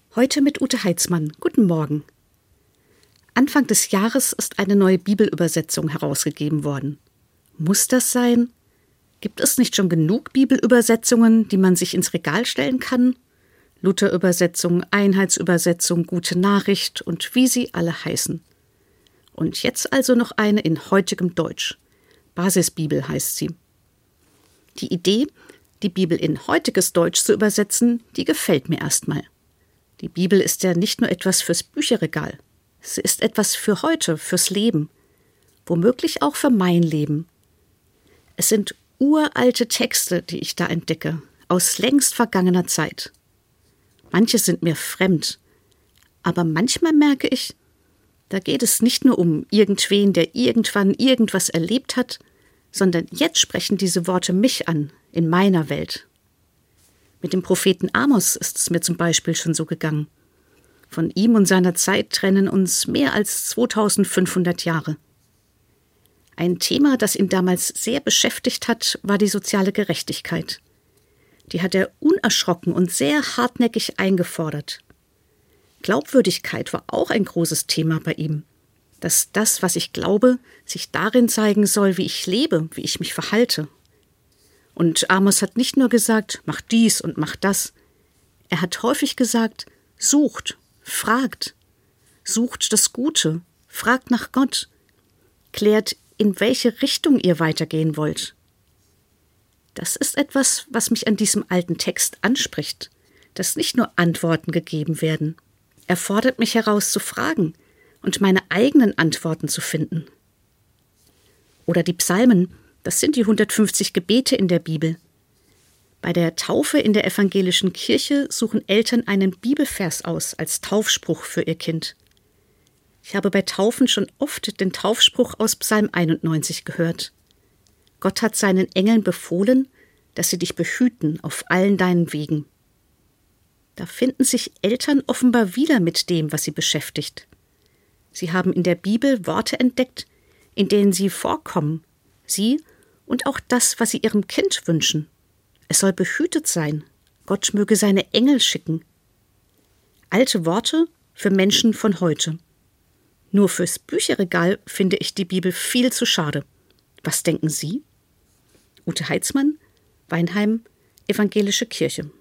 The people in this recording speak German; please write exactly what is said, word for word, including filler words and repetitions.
Heute mit Ute Heitzmann. Guten Morgen. Anfang des Jahres ist eine neue Bibelübersetzung herausgegeben worden. Muss das sein? Gibt es nicht schon genug Bibelübersetzungen, die man sich ins Regal stellen kann? Luther-Übersetzung, Einheitsübersetzung, Gute Nachricht und wie sie alle heißen. Und jetzt also noch eine in heutigem Deutsch. Basisbibel heißt sie. Die Idee, die Bibel in heutiges Deutsch zu übersetzen, die gefällt mir erstmal. Die Bibel ist ja nicht nur etwas fürs Bücherregal. Sie ist etwas für heute, fürs Leben. Womöglich auch für mein Leben. Es sind uralte Texte, die ich da entdecke, aus längst vergangener Zeit. Manche sind mir fremd, aber manchmal merke ich, da geht es nicht nur um irgendwen, der irgendwann irgendwas erlebt hat, sondern jetzt sprechen diese Worte mich an, in meiner Welt. Mit dem Propheten Amos ist es mir zum Beispiel schon so gegangen. Von ihm und seiner Zeit trennen uns mehr als zweitausendfünfhundert Jahre. Ein Thema, das ihn damals sehr beschäftigt hat, war die soziale Gerechtigkeit. Die hat er unerschrocken und sehr hartnäckig eingefordert. Glaubwürdigkeit war auch ein großes Thema bei ihm. Dass das, was ich glaube, sich darin zeigen soll, wie ich lebe, wie ich mich verhalte. Und Amos hat nicht nur gesagt, mach dies und mach das. Er hat häufig gesagt, sucht, fragt, sucht das Gute, fragt nach Gott, klärt, in welche Richtung ihr weitergehen wollt. Das ist etwas, was mich an diesem alten Text anspricht, dass nicht nur Antworten gegeben werden. Er fordert mich heraus zu fragen und meine eigenen Antworten zu finden. Oder die Psalmen, das sind die hundertfünfzig Gebete in der Bibel. Bei der Taufe in der evangelischen Kirche suchen Eltern einen Bibelvers aus als Taufspruch für ihr Kind. Ich habe bei Taufen schon oft den Taufspruch aus Psalm einundneunzig gehört. Gott hat seinen Engeln befohlen, dass sie dich behüten auf allen deinen Wegen. Da finden sich Eltern offenbar wieder mit dem, was sie beschäftigt. Sie haben in der Bibel Worte entdeckt, in denen sie vorkommen, sie und auch das, was sie ihrem Kind wünschen. Es soll behütet sein. Gott möge seine Engel schicken. Alte Worte für Menschen von heute. Nur fürs Bücherregal finde ich die Bibel viel zu schade. Was denken Sie? Ute Heitzmann, Weinheim, Evangelische Kirche.